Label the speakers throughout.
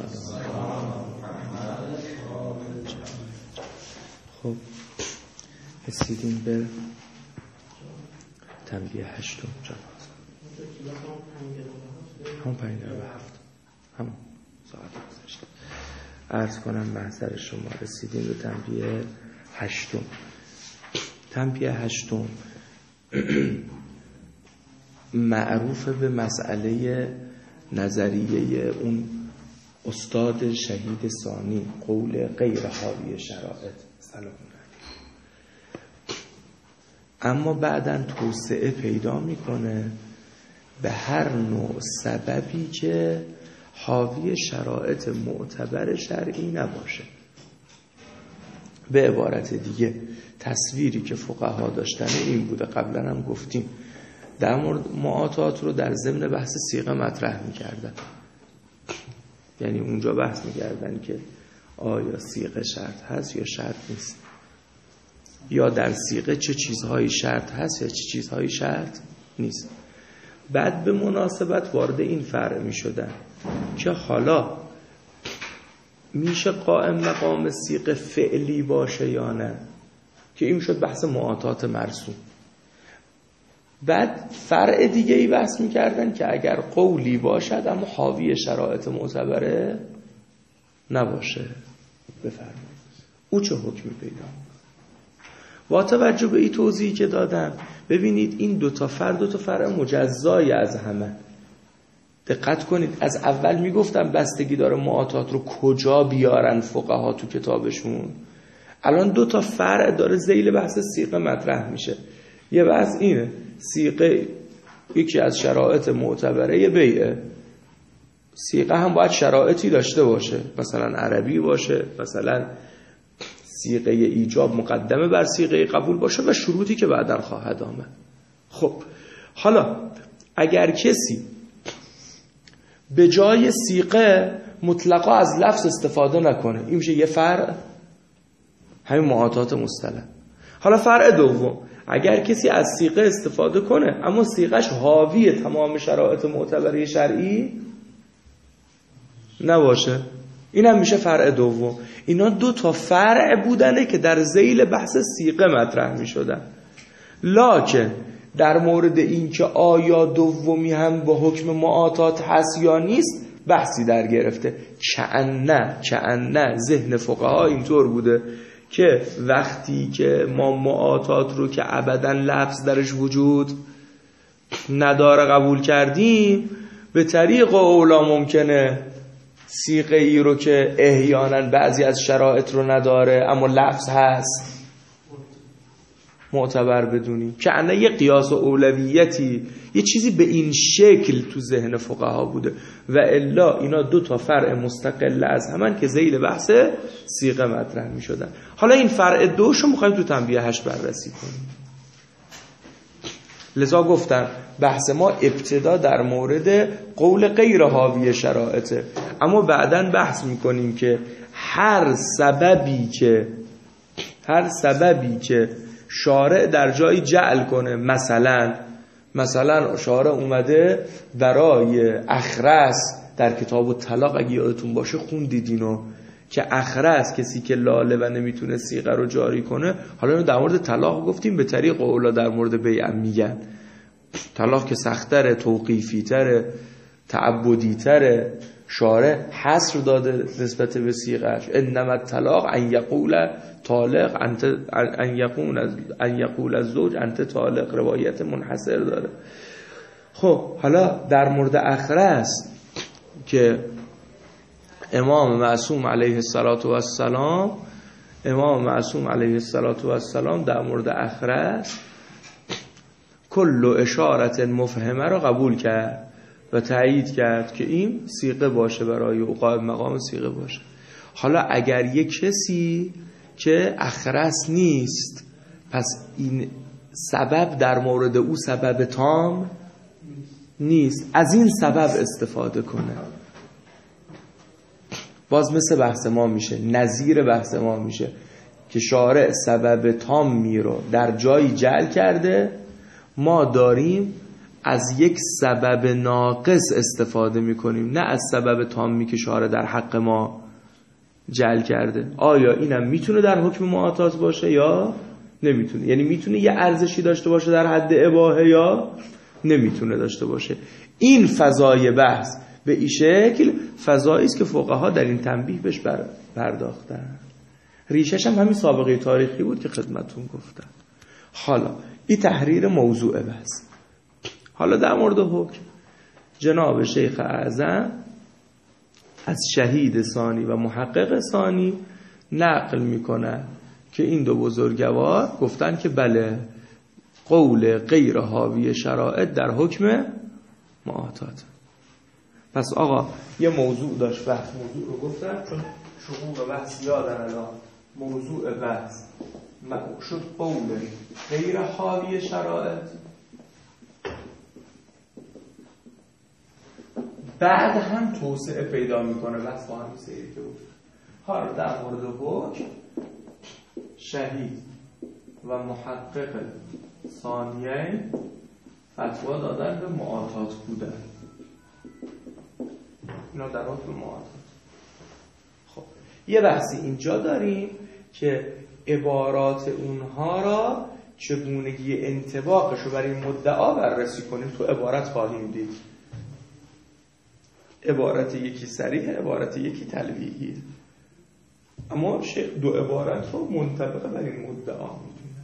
Speaker 1: خب رسیدیم به تنبیه 8 جناب. همون 5 دقیقه به 7 همون ساعت گذشته. عرض کنم محضر شما رسیدیم به تنبیه 8. تنبیه 8 معروف به مسئله نظریه اون استاد شهید ثانی، قول غیر حاوی شرائط سلام علیکم. اما بعداً توسعه پیدا میکنه به هر نوع سببی که حاوی شرایط معتبر شرعی نباشه. به عبارت دیگه تصویری که فقها داشتن این بوده، قبلا هم گفتیم، در مورد معاطات رو در ضمن بحث صیغه مطرح میکردن. یعنی اونجا بحث میکردن که آیا صیغه شرط هست یا شرط نیست، یا در صیغه چه چیزهایی شرط هست یا چه چیزهایی شرط نیست. بعد به مناسبت وارد این فرع می شدن که حالا میشه قائم مقام صیغه فعلی باشه یا نه، که این شد بحث معاطات مرسوم. بعد فرع دیگه ای بحث می کردن که اگر قولی باشد اما حاوی شرایط معتبره نباشه، بفرمایید او چه حکمی پیدا. با توجه به این توضیحی که دادم ببینید این دو تا فرع مجزای از همه. دقت کنید از اول میگفتم بستگی داره معاطات رو کجا بیارن فقها تو کتابشون. الان دو تا فرع داره ذیل بحث صیغه مطرح میشه. یه بحث اینه، صیغه یکی از شرایط معتبره بیعه، صیغه هم باید شرایطی داشته باشه، مثلا عربی باشه، مثلا صیغه ایجاب مقدمه بر صیغه قبول باشه و شروطی که بعداً خواهد آمد. خب حالا اگر کسی به جای صیغه مطلقا از لفظ استفاده نکنه، این میشه یه فرع، همین معاطات مصطلح. حالا فرع دوم، اگر کسی از صیغه استفاده کنه اما صیغهش حاوی تمام شرایط معتبره شرعی نباشه، این هم میشه فرع دوم. اینا دو تا فرع بودنه که در ذیل بحث صیغه مطرح میشدن. لکن در مورد این که آیا دومی هم با حکم معاطات هست یا نیست بحثی در گرفته. کأنه ذهن فقها اینطور بوده که وقتی که ما معاطات رو که ابداً لفظ درش وجود نداره قبول کردیم، به طریق اولا ممکنه صیغه ای رو که احیانا بعضی از شرایط رو نداره اما لفظ هست معتبر بدونیم. که انا یه قیاس و اولویتی، یه چیزی به این شکل تو ذهن فقها بوده و الا اینا دو تا فرع مستقل از همان که ذیل بحث صیغه مطرح می شدن. حالا این فرع دوشو میخوایم تو تنبیه 8 بررسی کنیم. لذا گفتم بحث ما ابتدا در مورد قول غیر حاوی شرایطه، اما بعداً بحث میکنیم که هر سببی که شارع در جایی جعل کنه، مثلا شارع اومده برای اخرس، در کتاب الطلاق اگه یادتون باشه خوندید اینو، که اخرس کسی که لاله و نمیتونه صیغه رو جاری کنه. حالا اینو در مورد طلاق گفتیم، به طریق اولا در مورد بیع میگن طلاق که سخت‌تره، توقیفی‌تره، تعبدی‌تره، شارع حصر داده نسبت به صیغه‌اش. انما الطلاق ان یقول طالق انت، ان یقول الزوج انت طالق، روایت منحصر داره. خب حالا در مورد اخرس که امام معصوم علیه السلام در مورد اخرس کل اشارت مفهمه رو قبول کرد و تایید کرد که این صیغه باشه، برای او قائم مقام صیغه باشه. حالا اگر یک کسی که اخرس نیست، پس این سبب در مورد او سبب تام نیست، از این سبب استفاده کنه، باز مثل بحث ما میشه، نظیر بحث ما میشه که شارع سبب تامی رو در جایی جعل کرده، ما داریم از یک سبب ناقص استفاده میکنیم، نه از سبب تامی که شارع در حق ما جعل کرده. آیا اینم میتونه در حکم معاطات باشه یا نمیتونه؟ یعنی میتونه یه ارزشی داشته باشه در حد اباحه یا نمیتونه داشته باشه. این فضای بحث به این شکل فضایی است که فقها در این تنبیه بهش پرداختن. ریشش هم همین سابقه تاریخی بود که خدمتون گفتم. حالا این تحریر موضوع بحث. حالا در مورد حکم جناب شیخ اعظم از شهید ثانی و محقق ثانی نقل میکنن که این دو بزرگوار گفتن که بله، قول غیر حاوی شرائط در حکم معاطات. پس آقا یه موضوع داشت بحث، موضوع رو گفتن چون شروع بحث یادن الان. موضوع بحث شد قول غیر حاوی شرائط. بعد هم توسعه پیدا میکنه بحث با همین سیری که بود. حالا در مورد حکم شهید و محقق ثانیه فتوا دادن به معاطات بودن. اینا در حکم معاطات. خب یه بحثی اینجا داریم که عبارات اونها را چگونگی انطباقش رو برای مدعا بررسی کنیم. تو عبارت خواهیم دید عبارت یکی صریح، عبارت یکی تلویحی، اما شیخ دو عبارت رو منطبق بر این مدعا میدونه.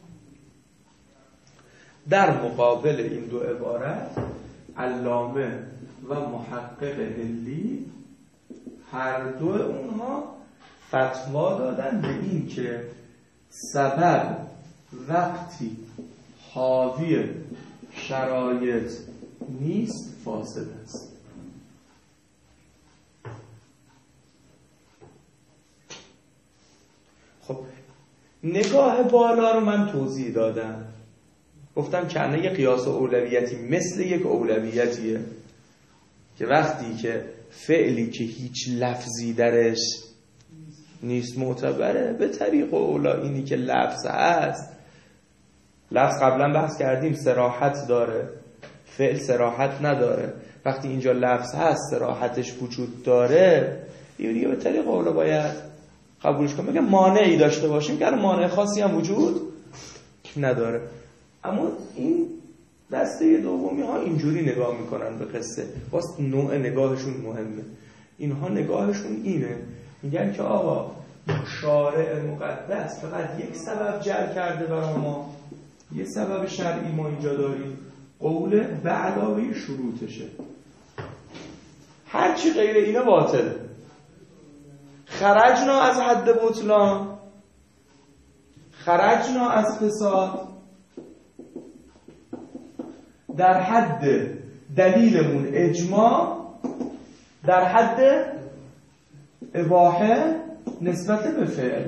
Speaker 1: در مقابل این دو عبارت علامه و محقق هلی هر دو اونها فتوا دادن به این که سبب وقتی حاوی شرایط نیست فاسد است. خب نگاه بالا رو من توضیح دادم، گفتم که یه قیاس اولویتی مثل یک اولویتیه که وقتی که فعلی که هیچ لفظی درش نیست معتبره، به طریق اولا اینی که لفظ هست. لفظ قبلا بحث کردیم صراحت داره، فعل صراحت نداره. وقتی اینجا لفظ هست صراحتش وجود داره، دیگه به طریق اولا باید قبولش کنم. بگم مانعی داشته باشیم که مانع خاصی هم وجود نداره. اما این دسته دومی ها اینجوری نگاه میکنن به قصه، واسه نوع نگاهشون مهمه. اینها نگاهشون اینه، میگن که آقا شارع مقدس فقط یک سبب جعل کرده برای ما، یه سبب شرعی ما اینجا داریم، قول به علاوه شروطشه. هرچی غیر اینه باطله. خرجنا از حد بطلان، خرجنا از فساد، در حد دلیلمون اجماع، در حد اباحه نسبت به فعل.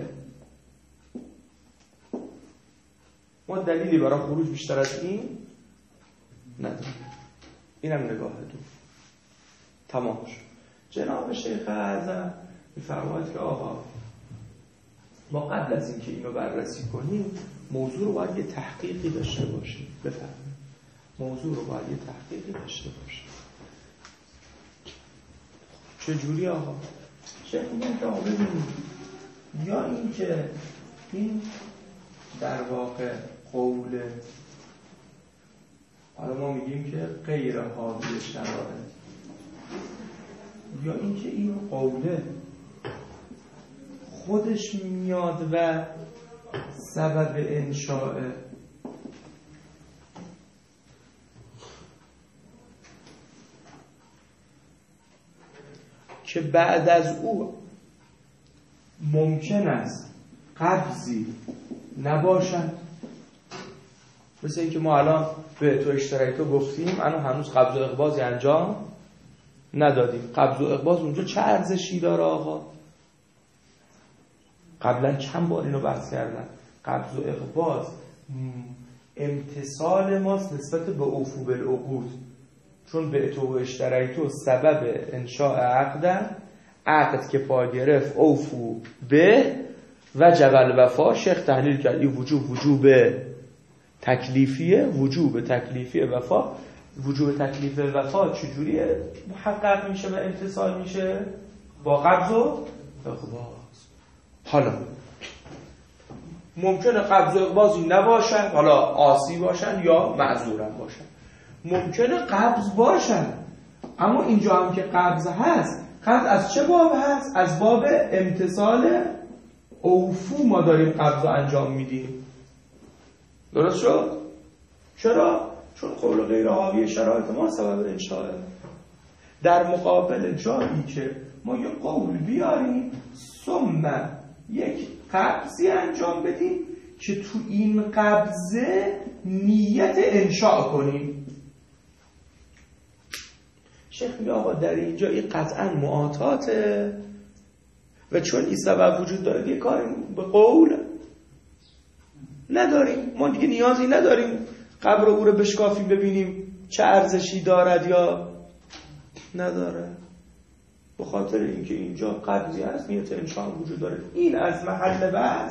Speaker 1: ما دلیلی برای خروج بیشتر از این نداریم. اینم نگاه دو. تمام شد. جناب شیخ اعظم می‌فرماید که آقا ما قبل از اینکه اینو بررسی کنیم موضوع رو باید یه تحقیقی داشته باشیم. بفرمایید. موضوع رو باید یه تحقیقی داشته باشیم. چجوری آقا؟ شیخ میگن که آقا ببینید، یا این که این در واقع قول، حالا ما میگیم که غیر حاوی شرایط، یا این که این قوله خودش میاد و سبب انشاء که بعد از او ممکن است قبضی نباشد. مثل اینکه ما الان به تو اشتراکی گفتیم الان هنوز قبض و اقباضی انجام ندادیم. قبض و اقباض اونجا چه ارزشی داره آقا؟ قبلا چند بار اینو بحث کردن. قبض و اقباض امتصال ماست نسبت به اوفو بالعقود، چون به تو اشتریتو سبب انشاء عقد که پا گرفت اوفو به و جبل وفا. شیخ تحلیل کرد این وجوب تکلیفیه، وجوب تکلیفی وفا وجوب تکلیف وفات چجوریه محقق میشه و امتصال میشه؟ با قبض و اقباض. حالا ممکنه قبض و اقباضی نباشن، حالا عاصی باشن یا معذورن باشن. ممکنه قبض باشن، اما اینجا هم که قبض هست، قبض از چه باب هست؟ از باب امتصال اوفو ما داریم قبض رو انجام میدیم. درست شد؟ چرا؟ چون قول غیر حاوی شرایط ما سبب انشاءه. در مقابل جایی که ما یه قول بیاریم ثم یک قبضی انجام بدیم که تو این قبضه نیت انشاء کنیم. شیخ میگه آقا در اینجا این قطعا معاطاته و چون این سبب وجود داره یه کاری به قول نداریم، ما دیگه نیازی نداریم قبر او رو بشکافیم ببینیم چه ارزشی دارد یا نداره. به خاطر اینکه اینجا قبضی هست نیت انشاء وجود داره. این از محل بحث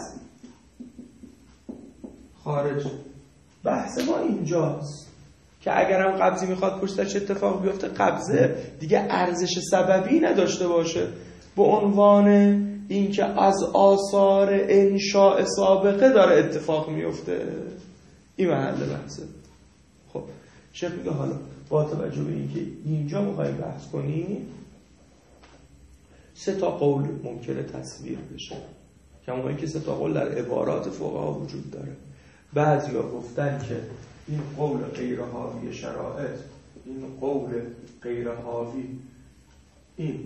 Speaker 1: خارج. بحث ما اینجاست که اگر هم قبضی میخواد پشتش اتفاق بیفته، قبضه دیگه ارزش سببی نداشته باشه به عنوان اینکه از آثار انشاء سابقه داره اتفاق میفته. این محل بحثه. خب شیخ میگه حالا با توجه به اینکه اینجا میخوایم بحث کنیم 3 قول ممکنه تصویر بشه، کما اینکه 3 قول در عبارات فقها وجود داره. بعضیا گفتن که این قول غیر حاوی شرایط، این قول غیر حاوی، این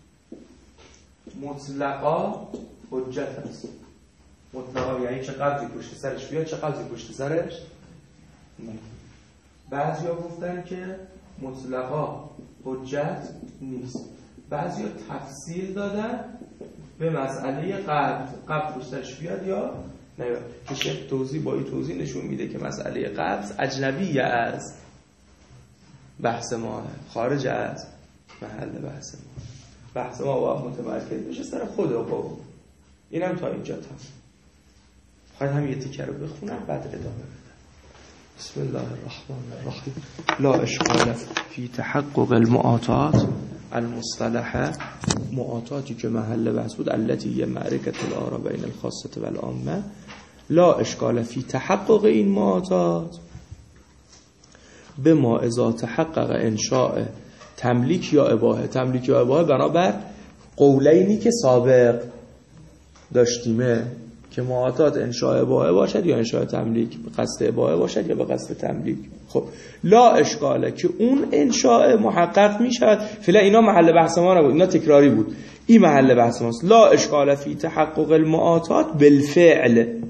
Speaker 1: مطلقا حجت است. مطلقا یعنی چه قبضی پشت سرش بیاد چه قبضی پشت سرش نه. بعضیا گفتن که مطلقا حجت نیست. بعضیا تفصیل دادن به مسئله قبض پشت سرش بیاد یا نه. که شیخ توضیح با این توضیح نشون میده که مسئله قبض اجنبیه از بحث ما، خارج از محل بحث ما. بحث ما باید متمرکز بشه سر خود قول. اینم تا اینجا تمام. خواهد هم یه تیکه رو بخونم بعد ادامه بدم. بسم الله الرحمن الرحیم. لا اشکال فی تحقق المعاطات المصطلحه، معاطاتی که محل بحث بود، التي هي معرکة الآراء بین الخاصة والعامة. لا اشکال فی تحقق این معاطات بما اذا تحقق انشاء تملیک یا اباحه. تملیک یا اباحه بنابر قولینی که سابق داشتیمه که معاطات انشاء اباحه باشد یا انشاء تملیک، به قصد اباحه باشد یا به قصد تملیک. خب لا اشکاله که اون انشاء محقق می شود. فعلا اینا محل بحث ما نبود، اینا تکراری بود، این محل بحث ماست. لا اشکاله فی تحقق المعاطات بالفعل.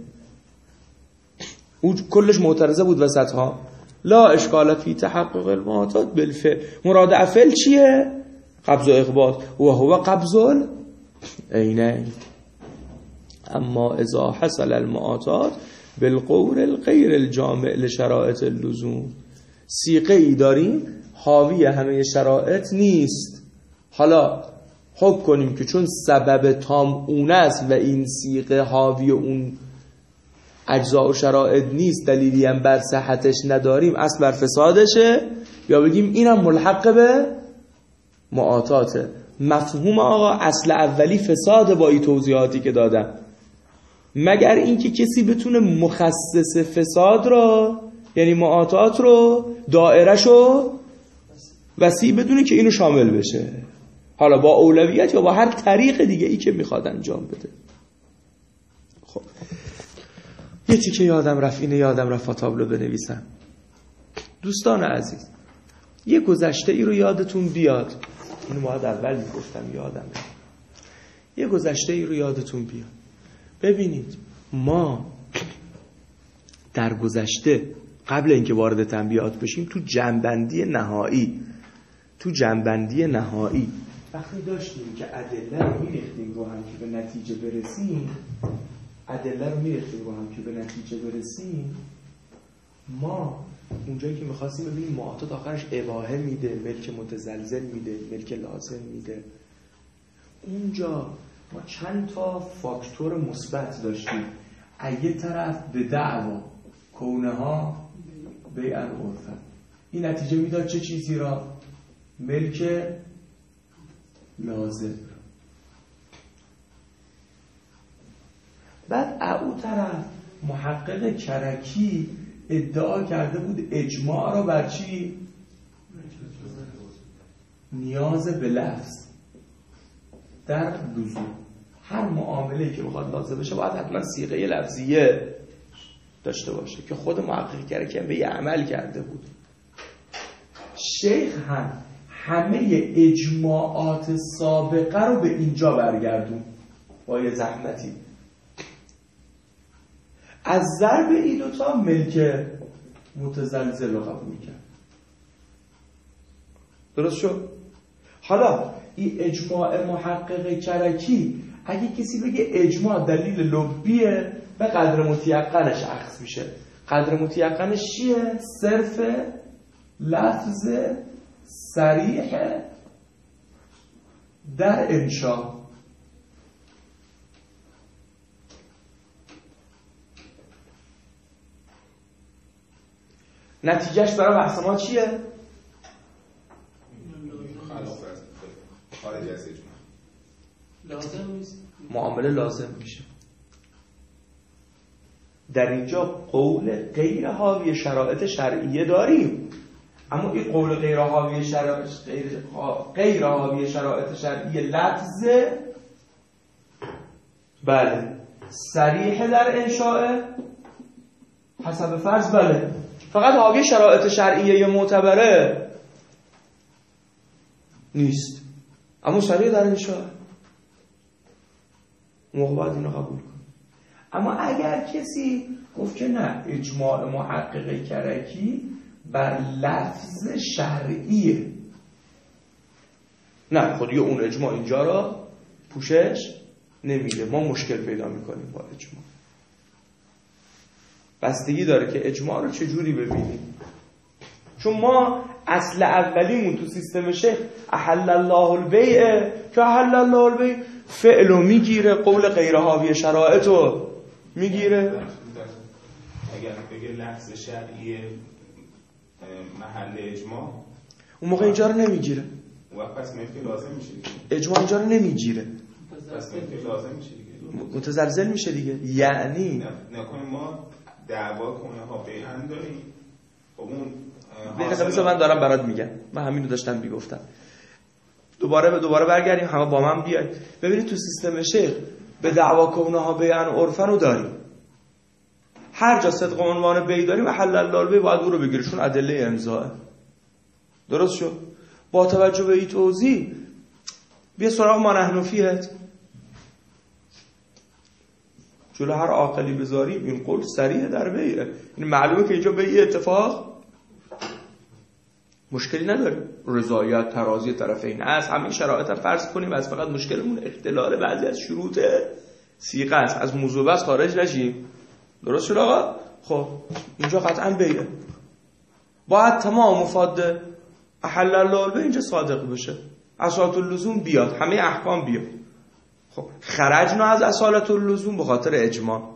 Speaker 1: او کلش معترضه بود وسط ها. لا اشکال فی تحقق المعاطات بالفعل. مراد افعل چیه؟ قبض و اقباض. و هو قبض العینین. اما اذا حصل المعاطات بالقول الغیر الجامع لشرائط اللزوم. صیغه ای داریم حاوی همه شرائط نیست. حالا حکم کنیم که چون سبب تام اون است و این صیغه حاوی اون اجزاء و شرائط نیست، دلیلی هم بر صحتش نداریم، اصل بر فسادشه، یا بگیم اینم ملحق به معاطاته. مفهوم آقا اصل اولی فساد با این توضیحاتی که دادم، مگر اینکه کسی بتونه مخصص فساد رو یعنی معاطات رو دائره‌شو وسیع بدونه که اینو شامل بشه، حالا با اولویت یا با هر طریق دیگه ای که میخواد انجام بده. خب یه تیکه یادم رفت، اینه یادم رفت تابلو بنویسم. دوستان عزیز، یه گذشته ای رو یادتون بیاد، اینو باید اول میگفتم یادم رفت. یه گذشته ای رو یادتون بیاد. ببینید ما در گذشته قبل اینکه وارد تنبیهات بشیم تو جنبندی نهایی وقتی داشتیم که ادله رو می‌ریختیم رو هم که به نتیجه برسیم، ما اونجایی که می‌خواستیم ببینیم معاطات آخرش اباحه میده، ملک متزلزل میده، ملک لازم میده، اونجا ما چند تا فاکتور مثبت داشتیم. از یه طرف به دعوا کونها بیعن عرفن، این نتیجه میداد چه چیزی را؟ ملک لازم. بعد او طرف محقق کرکی ادعا کرده بود اجماع را بر چی؟ نیاز به لفظ در لزوم. هر معامله‌ای که بخواد لازم بشه باید حتما صیغه لفظیه داشته باشه که خود محقق کرکی به یه عمل کرده بود. شیخ هم همه اجماعات سابقه رو به اینجا برگردون با یه زحمتی. از ضرب این دوتا ملک متزلزل رو قبول کرد. درست شد؟ حالا این اجماع محقق کرکی اگه کسی بگه اجماع دلیل لبیه به قدر متیقنش اخذ میشه. قدر متیقنش چیه؟ صرف لفظ صریح در انشاء. نتیجهش برای بحث ما چیه؟
Speaker 2: خارج از اجماع
Speaker 3: لازم نیست،
Speaker 1: معامله لازم میشه. در اینجا قول غیر حاوی شرایط شرعیه داریم، اما این قول غیر حاوی شرایط شرعیه لفظه، بله، صریح در انشاء حسب فرض، بله، فقط حاوی شرایط شرعیه معتبره نیست، اما صریح در انشاء. موقع باید اینو قبول کن. اما اگر کسی گفت که نه اجماع محقق کرکی بر لفظ شرعیه، نه خودی اون اجماع اینجا را پوشش نمیده، ما مشکل پیدا میکنیم با اجماع. بستگی داره که اجماع رو چجوری ببینیم، چون ما اصل اولیمون تو سیستم شیخ احل الله البیع که احل الله البیع فعلو میگیره، قول غیر حاوی شرایطو میگیره.
Speaker 2: اگر بگه لفظ شرعی محل اجماع،
Speaker 1: اون موقع اینجا رو نمیگیره،
Speaker 2: و پس ملک لازم میشه دیگه.
Speaker 1: اجماع اینجا رو نمیگیره،
Speaker 2: پس ملک لازم میشه دیگه،
Speaker 1: متزلزل میشه دیگه. یعنی
Speaker 2: نکنیم ما دعوا کنه ها بیان داریم، خب اون
Speaker 1: مثلا من دارم برات میگم، من همین رو داشتم میگفتم، دوباره برگردیم همه با من بیاید ببینید تو سیستم شیخ به دعوا کنه ها بیان عرفن رو داریم، هر جا صدق عنوان بی داریم احل الله البیع باید او رو بگیرشون ادله امضاه. درست شد؟ با توجه به این توضیح بیا سراغ ما نحن فیهت، جلو هر عاقلی بذاریم این قول صریح در بیعه، این معلومه که اینجا بیع اتفاق مشکلی نداریم، رضایت ترازی طرفین است، همین شرایط هم فرض کنیم، از فقط مشکلمون اختلال بعضی از شروط صیغه است، از موضوع بس خارج نشیم. درست شد آقا؟ خب اینجا قطعا بیعه، باید تمام مفاد احل الله البیع اینجا صادق بشه، اصالت اللزوم بیاد، همه احکام بیاد. خب خرجنا از اصالت اللزوم به خاطر اجماع،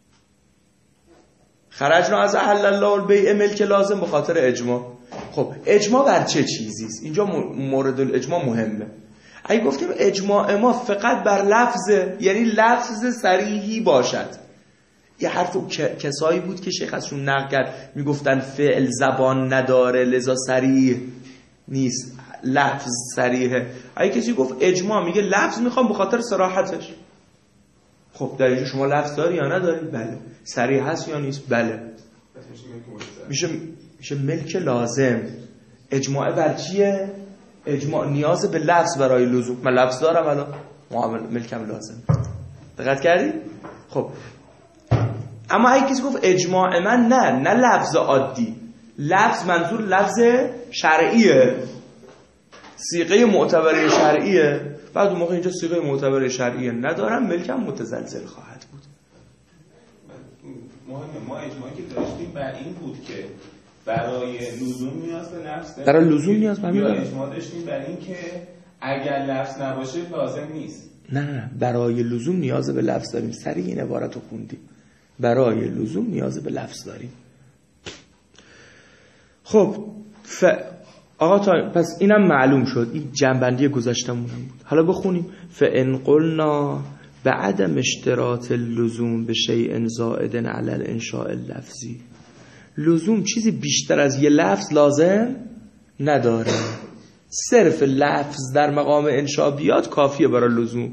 Speaker 1: خرجنا از احل الله البیع ملک لازم به خاطر اجماع. خب اجماع بر چه چیزیست؟ اینجا مورد الاجماع مهمه. اگه گفتیم اجماع ما فقط بر لفظه، یعنی لفظ صریحی باشد، یه حرف کسایی بود که شیخ ازشون نقل کرد میگفتن فعل زبان نداره لذا صریح نیست، لفظ صریحه. اگه کسی گفت اجماع میگه لفظ میخوام به خاطر صراحتش، خب در اینجا شما لفظ داری یا نداری؟ بله. صریح هست یا نیست؟ بله. میشه ملک لازم. اجماع بر چیه؟ اجماع نیاز به لفظ برای لزوم. من لفظ دارم الان، معامل ملکم لازم. دقت کردی؟ خب اما اگه کسی گفت اجماع من نه لفظ عادی، لفظ منظور لفظ شرعیه، صیغه معتبره شرعیه، بعد اون موقع اینجا صیغه معتبره شرعیه ندارم، ملکم متزلزل خواهد بود.
Speaker 2: مهمه ما اجماعی که داشتیم بر این بود که برای لزوم نیاز به لفظ داریم،
Speaker 1: برای لزوم نیاز به
Speaker 2: اجماع داشتیم بر این که اگر لفظ نباشه لازم نیست.
Speaker 1: نه برای لزوم نیاز به لفظ داریم، سریع این عبارت رو خوندیم، برای لزوم نیاز به لفظ داریم. خب آقا پس اینم معلوم شد، این جنبندی گذشتمونم بود. حالا بخونیم فإن قلنا بعدم اشتراط اللزوم به شیء زائد علی الانشاء اللفظی. لزوم چیزی بیشتر از یه لفظ لازم نداره، صرف لفظ در مقام انشاء بیاد کافیه برای لزوم.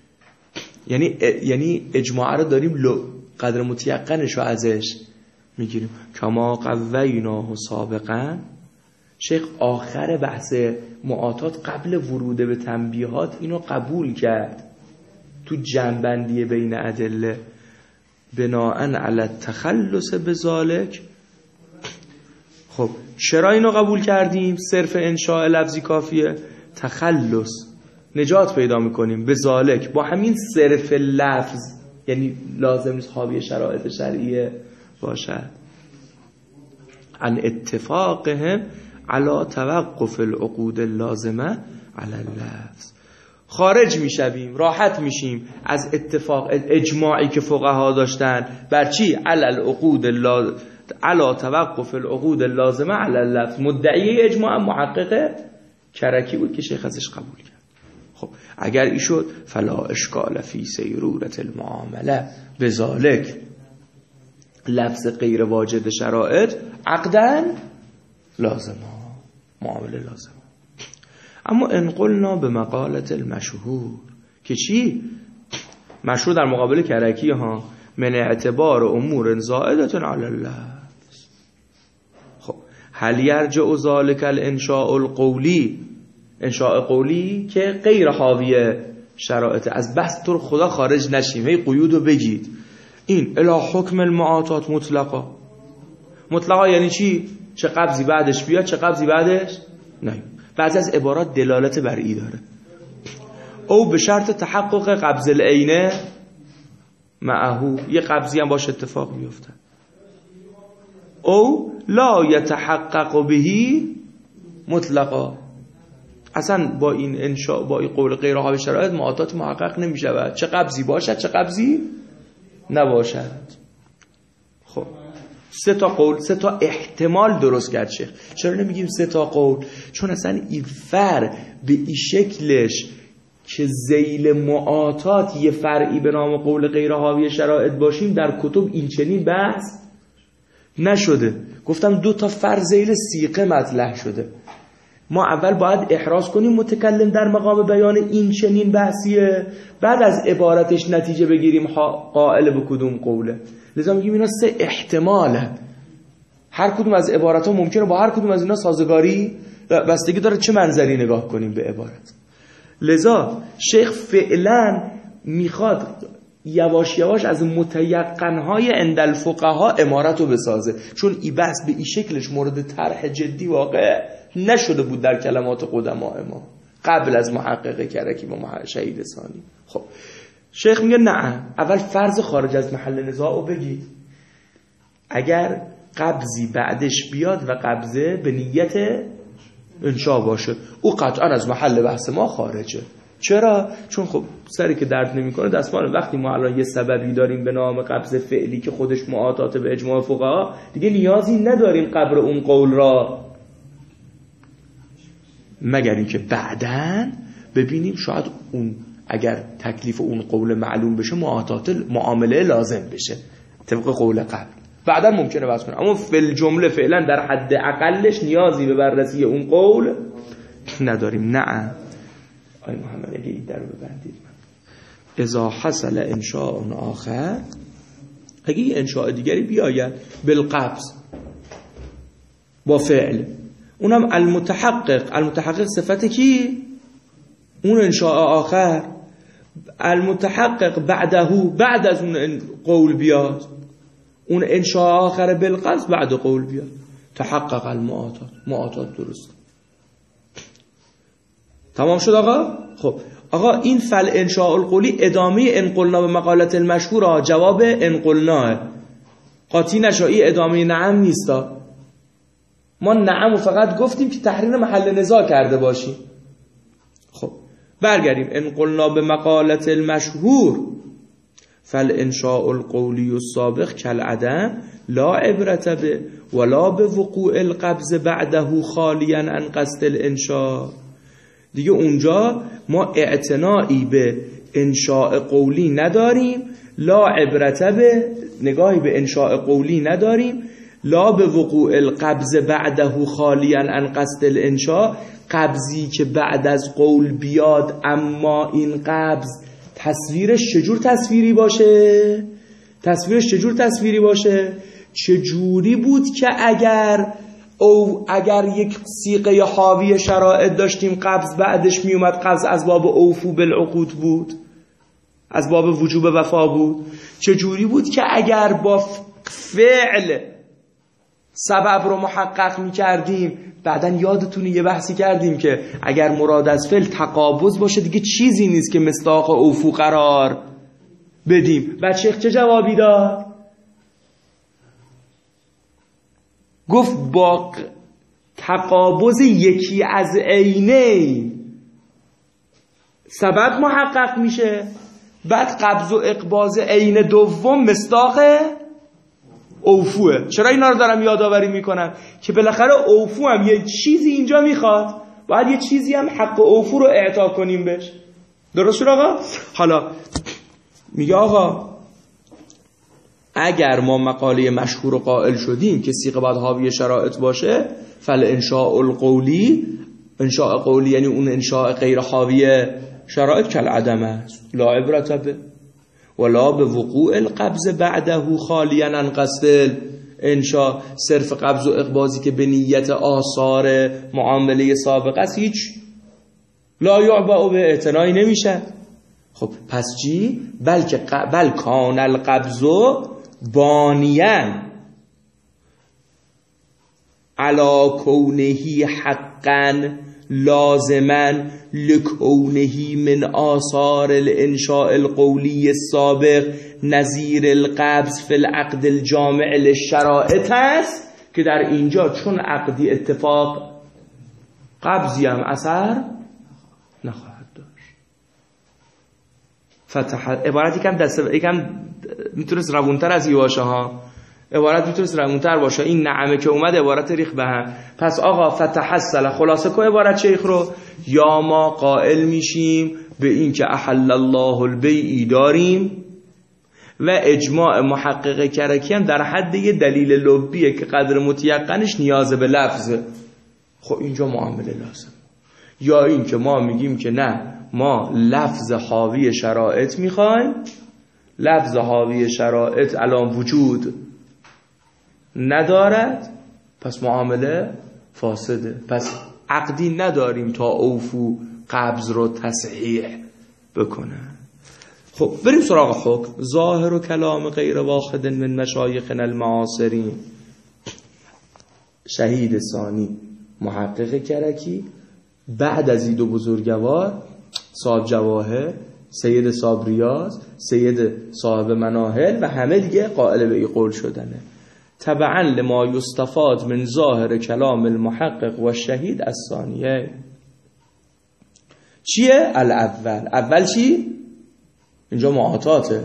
Speaker 1: یعنی اجماع رو داریم قدر متیقنش رو ازش میگیریم. کما قویناه سابقا. شیخ آخر بحث معاطات قبل ورود به تنبیهات اینو قبول کرد تو جنبندی بین ادله بناءً علی التخلص بذالک. خب چرا اینو قبول کردیم؟ صرف انشاء لفظی کافیه، تخلص نجات پیدا میکنیم به ذالک با همین صرف لفظ، یعنی لازم نیست حاوی شرایط شرعیه باشد. عن اتفاقهم علی توقف العقود اللازمه علی اللفظ. خارج میشویم، راحت میشیم از اتفاق اجماعی که فقها داشتن بر چی؟ علی العقود علی توقف العقود اللازمه علی اللفظ. مدعی اجماع محقق کرکی بود که شیخ ازش قبول کرد. خب اگر ای شد فلا اشکال فی سیرورت المعامله بذالک. لفظ غیر واجد شرایط عقدن لازمه، معامله لازمه. اما ان قلنا به مقالت المشهور که چی؟ مشهور در مقابل کرکی ها، من اعتبار امور زائدة علی اللفظ. خب هل یرجع ذلک الانشاء القولی، انشاء قولی که غیر حاوی شرایط، از بحث تو خدا خارج نشیم، هی قیودو بگید. این الی حکم المعاطات مطلقا یعنی چی؟ چه قبضی بعدش بیاد چه قبضی بعدش نه. بعضی از عبارات دلالت بر ای داره. او به شرط تحقق قبض العینه معهو، یه قبضی هم باش اتفاق میفته. او لا یتحقق بهی مطلقا، اصلا با این انشاء با این قول غیر حاوی شرایط معاطات محقق نمیشود، چه قبضی باشد چه قبضی نباشد. خب سه تا قول، سه تا احتمال درست کرد شیخ. چرا نمیگیم سه تا قول؟ چون اصلا این فر به این شکلش که ذیل معاطات یه فرعی به نام قول غیر حاوی شرایط باشیم در کتب این چنین بحث نشده. گفتم دو تا فر ذیل سیقه مطرح شده. ما اول باید احراز کنیم متکلم در مقام بیان این چنین بحثیه، بعد از عبارتش نتیجه بگیریم قائل به کدوم قوله. لذا میگیم اینا سه احتماله، هر کدوم از عبارات ها ممکنه با هر کدوم از اینا سازگاری، بستگی داره چه منظری نگاه کنیم به عبارت. لذا شیخ فعلا میخواد یواش یواش از متیقنهای عند الفقها امارت رو بسازه، چون این بحث به این شکلش مورد طرح جدی واقع نشده بود در کلمات قدماء ما قبل از محقق کرکی و شهید ثانی. خب شیخ میگه نه، اول فرض خارج از محل نزاع رو بگید. اگر قبضی بعدش بیاد و قبضه به نیت انشاء باشه، او قطعا از محل بحث ما خارجه. چرا؟ چون خب سری که درد نمیکنه دستمال. وقتی ما الان یه سببی داریم به نام قبض فعلی که خودش معاطات به اجماع فقها، دیگه نیازی نداریم قبر اون قول را، مگر اینکه بعداً ببینیم شاید اون اگر تکلیف اون قول معلوم بشه معاطات معامله لازم بشه طبق قول قبل، بعداً ممکنه بحث کنه. اما فی الجمله فعلا در حد اقلش نیازی به بررسی اون قول نداریم. نه آی محمد اگه این در رو ببندید، اذا حصل انشاء آخر، اگه این انشاء دیگری بیاید بالقبض با فعل، اونم المتحقق صفت کی؟ اون انشاء آخر. المتحقق بعد از اون قول بیاد، اون انشاء آخر بالقبض بعد قول بیاد، تحقق معاطات درست. تمام شد آقا؟ خب آقا این فل انشاء القولی ادامه ان قلنا به مقالت المشهور، جواب ان قلنا قاطی نشایی، ادامه نعم نیستا. ما نعم و فقط گفتیم که تحریر محل نزاع کرده باشیم. خب برگردیم. ان قلنا به مقالت المشهور فالانشاء القولی السابق کالعدم لا عبرت به ولا به وقوع القبض بعده خالیا عن قصد الانشاء. دیگه اونجا ما اعتنایی به انشاء قولی نداریم، لا عبرت به، نگاهی به انشاء قولی نداریم، لا به وقوع القبض بعده خالیا عن قصد الانشاء، قبضی که بعد از قول بیاد اما این قبض تصویرش چجور تصویری باشه؟ چجوری بود که اگر یک صیغه حاوی شرائط داشتیم قبض بعدش می اومد، قبض از باب اوفو بالعقود بود، از باب وجوب وفا بود. چجوری بود که اگر با فعل سبب رو محقق می کردیم، بعدن یادتونه یه بحثی کردیم که اگر مراد از فعل تقابض باشه دیگه چیزی نیست که مصداق اوفو قرار بدیم. و شیخ چه جوابی داد؟ گفت با تقابض یکی از عینه سبب محقق میشه، بعد قبض و اقباض عین دوم مصداق اوفوه. چرا اینا رو دارم یادآوری میکنم؟ که بالاخره اوفو هم یه چیزی اینجا میخواد، باید یه چیزی هم حق اوفو رو اعطا کنیم بهش. درست شد آقا؟ حالا میگه آقا اگر ما مقاله مشهور و قائل شدیم که صیغه باید حاوی شرائط باشه، فالانشاء القولی، انشاء قولی یعنی اون انشاء غیر حاوی شرائط کالعدم است، لا عبرت به ولا به وقوع القبض بعده خالیا عن قصد انشاء. صرف قبض و اقباضی که به نیت آثار معامله سابق است هیچ لا یعبأ به اعتنایی نمیشه. خب پس چی؟ بل کان القبض بانیاً علی کونه حقاً لازماً لکونه من آثار الانشاء القولی السابق نظیر القبض فی العقد الجامع للشرائط است، که در اینجا چون عقدی اتفاق قبضی هم اثر نخواهد داشت. عبارت یکم میتونست روونتر از این باشه ها، عبارت میتونست روونتر باشه. این نعمه که اومد عبارت ریخ به هم. پس آقا فتحصل، خلاصه کو عبارت شیخ رو، یا ما قائل میشیم به این که احل الله البیع داریم و اجماع محقق کرکی هم در حد یه دلیل لبیه که قدر متیقنش نیاز به لفظه. خب اینجا معامله لازم. یا این که ما میگیم که نه، ما لفظ حاوی شرائط میخوایم، لفظ حاوی شرائط الان وجود ندارد، پس معامله فاسده، پس عقدی نداریم تا اوفو قبض رو تصحیح بکنه. خب بریم سراغ حکم. ظاهر و کلام غیر واحد من مشایخنا المعاصرین، شهید ثانی محقق کرکی، بعد از این دو بزرگوار صاحب جواهر، سید صاحب ریاض، سید صاحب مناهل و همه دیگه قائل به این قول شدنه. تبعا لما یستفاد من ظاهر کلام المحقق و شهید الثانیه. چیه؟ اول چی؟ اینجا معاطاته.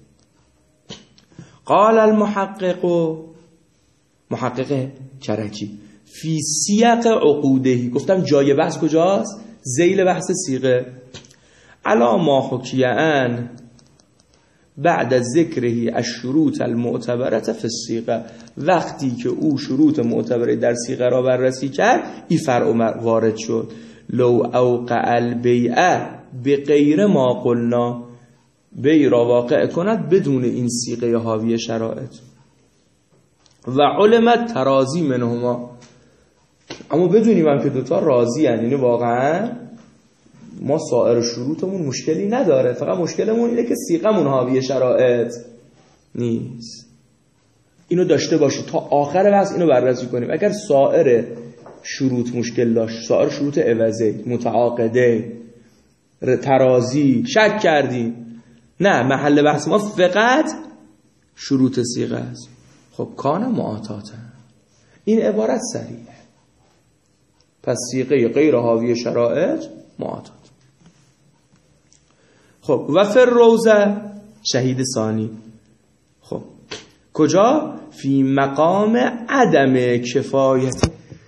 Speaker 1: قال المحقق، محقق کرکی، فی سیاق عقودهی، گفتم جای بحث کجاست؟ ذیل بحث صیغه. علا ما حکیان بعد از ذکرهی الشروط المعتبره فی الصیغه، وقتی که او شروط معتبره در صیغه را بررسی کرد، این فرع وارد شد. لو اوقع البیع بغیر ما قلنا، بیع را واقع کند بدون این صیغه حاوی شرائط، و علمت ترازی منهما، اما بدونیم هم که دوتا راضی هستند، یعنی واقعا ما سایر شروطمون مشکلی نداره، فقط مشکلمون اینه که صیغمون حاوی شرائط نیست. اینو داشته باشید تا آخر بحث، اینو بررسی کنیم. اگر سایر شروط مشکل داشت، سایر شروط عوضی، متعاقده، ترازی، شک کردیم، نه، محل بحث ما فقط شروط صیغه است. خب کان معاطاته، این عبارت صریح. پس صیغه غیر حاوی شرائط معاطات. خب و فر روزه، شهید ثانی. خب کجا؟ فی مقام عدم کفایت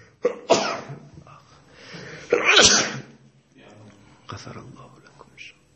Speaker 1: غفر الله لكم.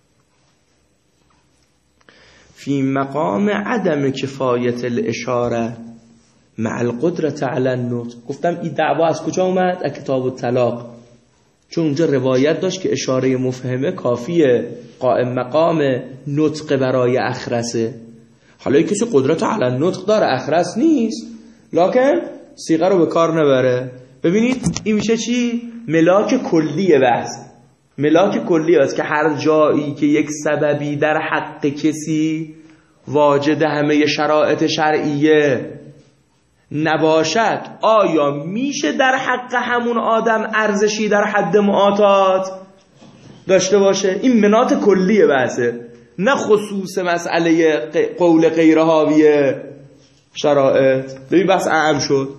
Speaker 1: فی مقام عدم کفایت الاشاره مع القدرة علی النطق. گفتم این دعوا از کجا اومد؟ از کتاب الطلاق، چون اونجا روایت داشت که اشاره مفهمه کافیه، قائم مقام نطق برای اخرسه. حالا کسی قدرت علی النطق داره، اخرس نیست، لکن صیغه رو به کار نبره. ببینید این میشه چی؟ ملاک کلیه بحث. ملاک کلیه است که هر جایی که یک سببی در حق کسی واجد همه شرایط شرعیه نباشد، آیا میشه در حق همون آدم ارزشی در حد معاطات داشته باشه؟ این مناط کلیه بحثه، نه خصوص مسئله قول غیر حاوی شرایط. ببین بحث اعم شد.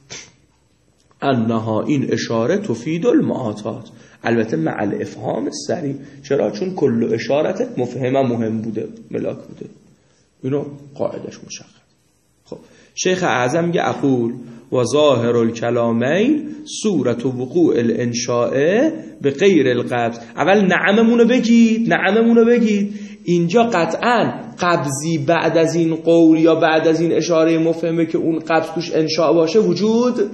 Speaker 1: انها این اشاره تفید المعاطات، البته مع الافهام السریع. چرا؟ چون کل اشارت مفهمه مهم بوده، ملاک بوده. اینو قاعدش مشخص. خب شیخ اعظم میگه اقول و ظاهر الکلامین صورت وقوع الانشاء به غیر القبض. اول نعممونو بگید. اینجا قطعا قبضی بعد از این قول یا بعد از این اشاره مفهمه که اون قبض توش انشاء باشه وجود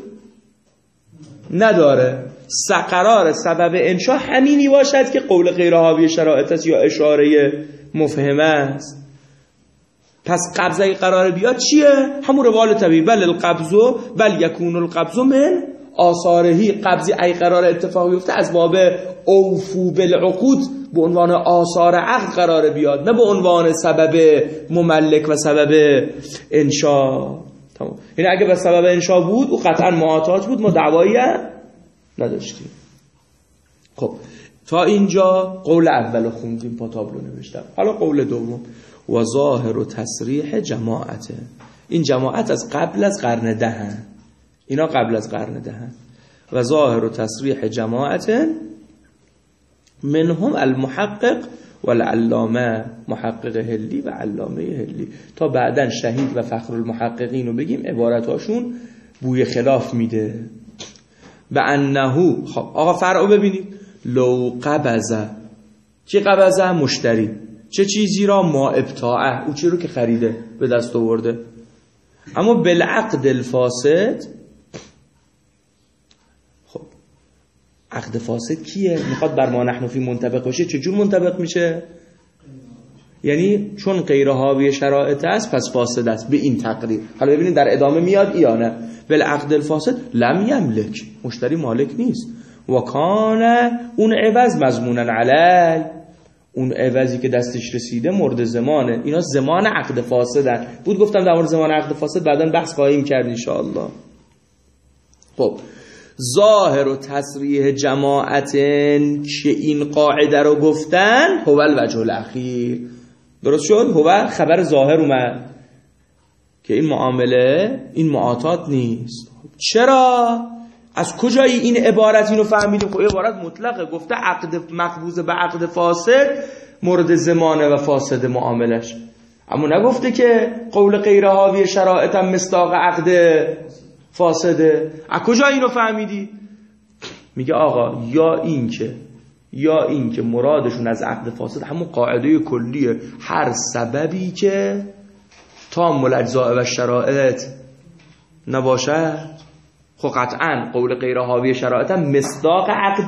Speaker 1: نداره. قرار سبب انشاء همینی باشد که قول غیر حاوی شرایط است یا اشاره مفهمه است. پس قبضه قرار بیاد چیه؟ همون روال طبیعی. بل القبضو بل یکون القبضو من آثارهی. قبضی ای قرار اتفاق بیفته از باب اوفو بالعقود به عنوان آثار عقد قرار بیاد، نه به عنوان سبب مملک و سبب انشاء. تمام. یعنی اگه به سبب انشاء بود او قطعا معاطات بود، ما دعوایی نداشتیم. خب تا اینجا قول اول خوندیم، پا تابلو نوشتم. حالا قول دوم و ظاهر و تصریح جماعته. این جماعت از قبل از قرن دهن، اینا قبل از قرن دهن. و ظاهر و تصریح جماعته منهم المحقق والعلامه، محقق هلی و علامه هلی. تا بعدن شهید و فخر المحققین رو بگیم عبارتاشون بوی خلاف میده. به انهو. خب آقا فرعو ببینید. لو قبضه، چی قبضه؟ مشتری. چه چیزی را؟ ما ابتاعه، او چی رو که خریده به دست آورده. اما بالعقد الفاسد. خب عقد فاسد کیه؟ میخواد بر ما نحن فی منطبق باشه. چجور منطبق میشه؟ یعنی چون غیر حاوی شرایط است پس فاسد است، به این تقریر. حالا ببینید در ادامه میاد یا نه. بالعقد الفاسد لم یملک، مشتری مالک نیست. و کان اون عوض مضمونا علی، اون عوضی که دستش رسیده مورد زمانه. اینا زمان عقد فاسدن بود. گفتم در مورد زمان عقد فاسد بعداً بحث خواهیم کرد ان شاء الله. خب ظاهر و تصریح جماعتن که این قاعده رو گفتن هو الوجه الاخیر. درست شد؟ هو خبر ظاهر اومد که این معامله، این معاطات نیست. چرا؟ از کجایی این عبارت اینو فهمیدیم؟ خب عبارت مطلقه، گفته عقد مقبوض به عقد فاسد مورد زمانه و فاسد معاملش، اما نگفته که قول غیر حاوی شرایط هم مصداق عقد فاسده. از کجا اینو فهمیدی؟ میگه آقا یا این که مرادشون از عقد فاسد همون قاعده کلیه، هر سببی که تام الاجزاء و شرایط نباشد. خب قطعا قول غیر حاوی شرایط هم مصداق عقد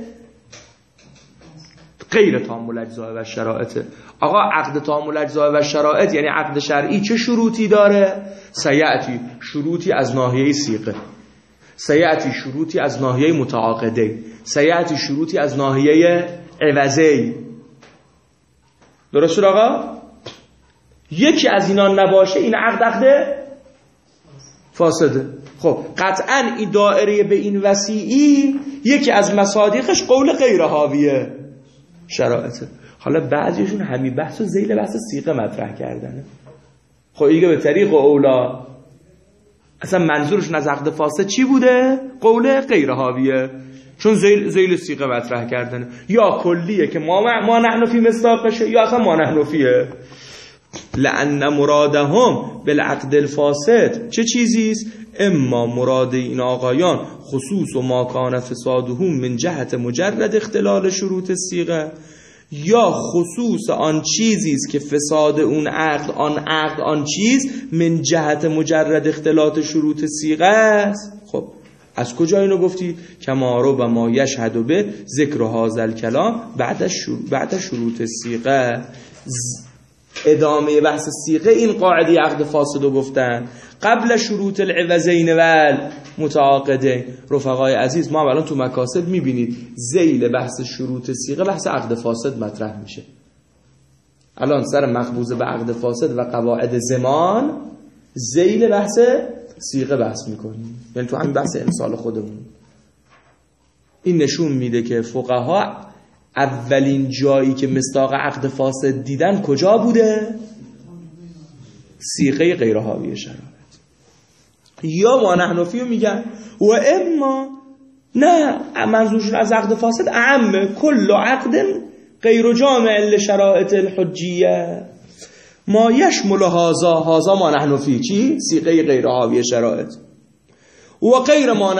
Speaker 1: غیر تام الاجزاء و شرایط. آقا عقد تام الاجزاء و شرایط یعنی عقد شرعی چه شروطی داره؟ سیأتی شروطی از ناحیه صیغه، سیأتی شروطی از ناحیه متعاقده، سیأتی شروطی از ناحیه عوضی. درست شد آقا؟ یکی از اینا نباشه این عقد فاسده. خب قطعا این دائره به این وسیعی یکی از مصادیقش قول غیر حاویه شرایطه. حالا بعضیشون همین بحثو ذیل بحث صیغه مطرح کردنه. خب ایگه به طریق اولا اصلا منظورشون از عقد فاسد چی بوده؟ قول غیر حاویه، چون ذیل صیغه مطرح کردنه. یا کلیه که ما نحن فی مصداقشه، یا اصلا ما نحن فیه. لأن مرادهم بالعقد الفاسد چه چیزیست؟ اما مراد این آقایان خصوص و ما کان فسادهم من جهت مجرد اختلال شروط الصیغه، یا خصوص آن چیزی است که فساد اون عقد آن چیز من جهت مجرد اختلاط شروط صیغه است. خب از کجا اینو گفتی؟ کما رو و ما یشهد به ذکر هذا الکلام بعد شروط صیغه. ادامه بحث صیغه این قاعده عقد فاسد رو گفتن قبل شروط العوضین و متعاقدین. رفقای عزیز، ما الان تو مکاسب میبینید ذیل بحث شروط صیغه بحث عقد فاسد مطرح میشه. الان سر مخبوزه به عقد فاسد و قواعد زمان ذیل بحث صیغه بحث میکنیم، یعنی تو همین بحث امسال خودمون. این نشون میده که فقها اولین جایی که مصداق عقد فاسد دیدن کجا بوده؟ صیغه غیر حاوی شرایط. یا ما نحنفی رو میگن و اما نه، منظورشون از عقد فاسد اعم کل عقد غیر جامع لشرایط الحجیه ما یشمل هذا ما نحنفی چی؟ صیغه غیر حاوی شرایط. و غیر ما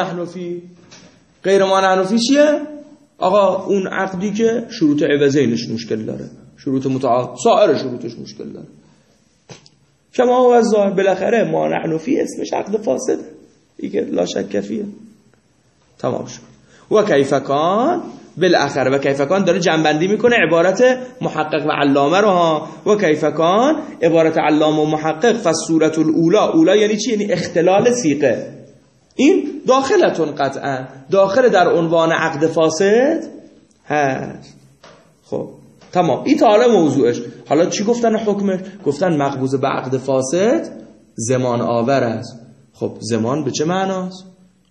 Speaker 1: نحنفی چیه؟ آقا اون عقدی که شروط عوضینش مشکل داره، شروط سایر شروطش مشکل داره. کما هو الظاهر، بالاخره ما نحنفی اسمش عقد فاسد دیگه، لا شک فیه. تمام شد. و کیف کان بالاخره، و کیف کان داره جنبندی میکنه عبارت محقق و علامه رو ها. و کیف کان عبارت علامه و محقق فالصورة الاولا یعنی چی؟ یعنی اختلال صیغه. این داخلتون قطعا داخل در عنوان عقد فاسد هست. خب تمام، این تا حالا موضوعش. حالا چی گفتن حکمش؟ گفتن مقبوض به عقد فاسد زمان آور است. خب زمان به چه معناست؟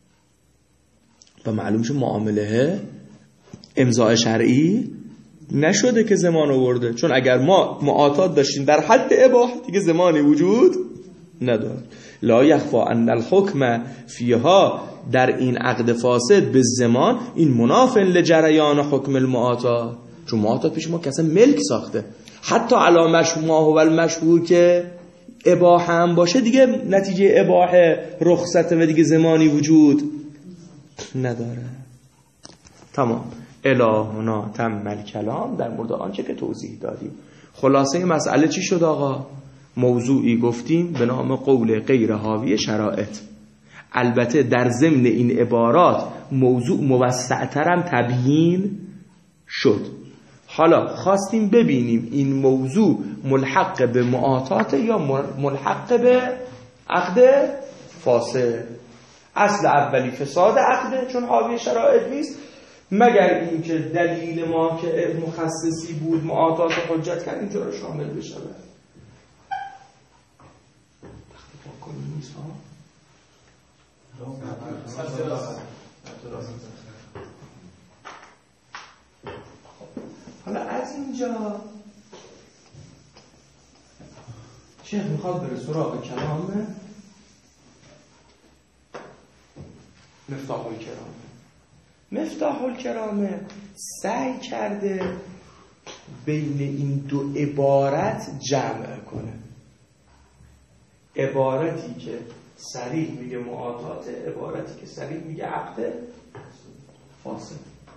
Speaker 1: و معلوم شد معامله امضاء شرعی نشده که زمان آورده، چون اگر ما معاطات داشتیم در حد اباحه دیگه زمانی وجود نداره. لا یخفا ان الحکم فیها، در این عقد فاسد به زمان این مناف لجریان حکم المعاطات، چون معاطات پیش ما کسی ملک ساخته. حتی علامش ما هو المشهور که اباحه هم باشه دیگه نتیجه اباحه رخصته و دیگه زمانی وجود نداره. تمام. الهنا تم الکلام در مورد آنچه که توضیح دادیم. خلاصه مسئله چی شد آقا؟ موضوعی گفتیم به نام قول غیر حاوی شرایط. البته در ضمن این عبارات موضوع موسع‌ترم تبیین شد. حالا خواستیم ببینیم این موضوع ملحق به معاطات یا ملحق به عقد فاسد. اصل اولی فساد عقده چون حاوی شرایط نیست، مگر اینکه دلیل ما که مخصصی بود معاطات حجت کرد اینجا رو شامل بشه. حالا از اینجا شیخ میخواد بره سراغ کلام مفتاح الکرامه سعی کرده بین این دو عبارت جمع کنه. عبارتی که صریح میگه معاطات، عبارتی که صریح میگه عقد فاسد.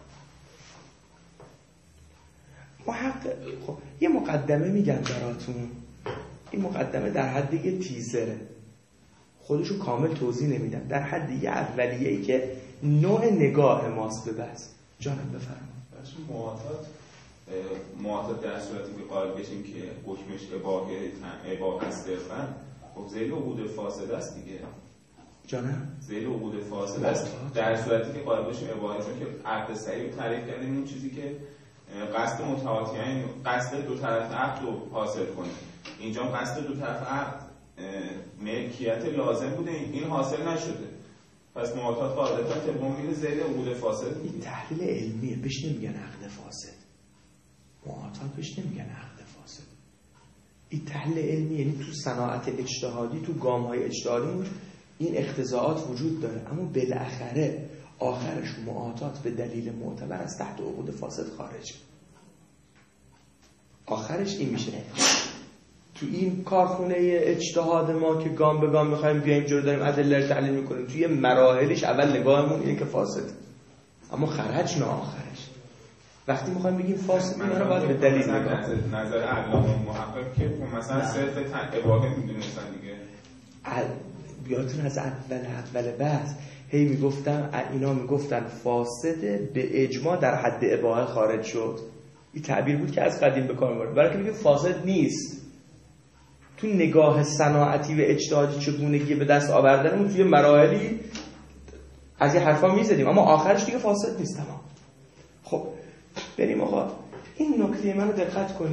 Speaker 1: محقق خب یه مقدمه میگم براتون. این مقدمه در حد یه تیزره، خودشو کامل توضیح نمیدم، در حد یه اولیه‌ای که نوع نگاه ماست به بحث. جانم بفرمایید.
Speaker 2: معاطات در صورتی که قائل بشیم که حکمش اباحه است، خب ذیل عقود فاسد است دیگه.
Speaker 1: جانم
Speaker 2: ذیل عقود فاسد است در صورتی که قائل بشیم اباحه، چون که عقد صحیح تعریف کردیم این چیزی که قصد متعاطیین، قصد دو طرف عقد رو حاصل کنیم. اینجا قصد دو طرف عقد ملکیت لازم بوده، این حاصل نشده، پس معاطات قاعدتا طبق میره ذیل عقود فاسد.
Speaker 1: این تحلیل علمیه، بهش نمیگن عقد فاسد. معاطات بهش نمیگن عقد فاسد. این تحلیل علمی، یعنی تو صناعت اجتهادی، تو گام‌های اجتهادی این اختزاعات وجود داره، اما بالاخره آخرش معاطات به دلیل معتبر از تحت عقود فاسد خارج. آخرش این میشه. تو این کارخونه اجتهاد ما که گام به گام میخوایم بیایم جلو داریم ادله رو تحلیل میکنیم، توی مراحلش اول نگاهمون اینه که فاسد، اما خرج نه آخرش. وقتی میخوایم بگیم فاسد اینا رو باید به دلیل نگاه کنیم.
Speaker 2: نظر علامه محقق که مثلا صرف اباحه میدونستن دیگه.
Speaker 1: بیاتون از اول بحث هی میگفتن فاسده به اجماع در حد اباحه خارج شد. این تعبیر بود که از قدیم به کار میبرد، برای که میگه فاسد نیست. تو نگاه صناعتی و اجتهادی چگونگی به دست آوردنمون توی مراحلی از این حرفا میزدیم، اما آخرش دیگه فاسد نیست. تمام. خب بریم آقا این نکته منو دقت کنیم.